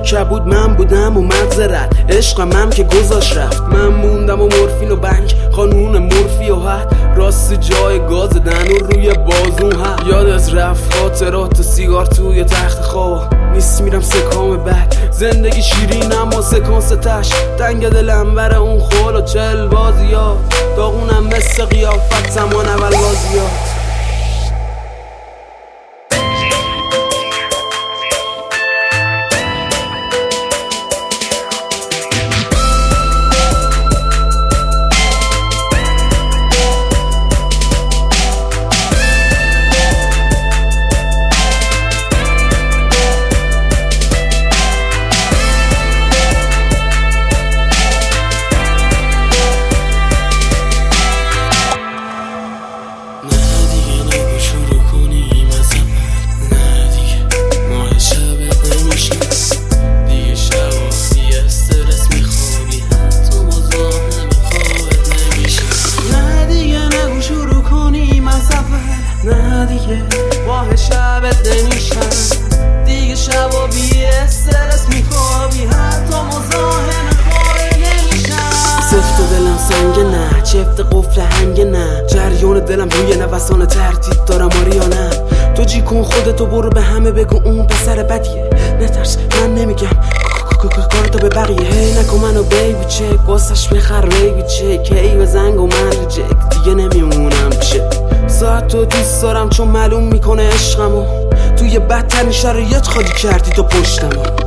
کبود من بودم و مغزرت عشقم هم که گذاشت رفت. من موندم و مورفین و بنک قانون مورفی و حد راست جای گاز دن و روی بازون حد. یاد از رفت خاطرات و سیگار توی تخت خواب نیست میرم سکام بک. زندگی شیرین اما سکانس تش تنگ دلم بره اون خول و چل بازیات داغونم مثل قیافت زمان اول بازیات. نه دیگه ماه شبت نمیشن دیگه شبا بی استرس میخوابی حتی مزاحم خوابه نمیشن. سفت دلم سنگ نه چفت قفل هنگ نه جریان دلم روی نوسان ترتیب دارم آریانم. تو جی کن خودتو برو به همه بگو اون پسر بدیه نترس من نمیگم کارتو به بقیه. هی نکن منو بیبی چک واسش بخر ریبی چک هی بزنگ و من ریجک دیگه نمیمونم پیشه. ساعت تو دوست دارم چون معلوم میکنه عشقمو توی بدترین شرایط خالی کردی تو پشتمو.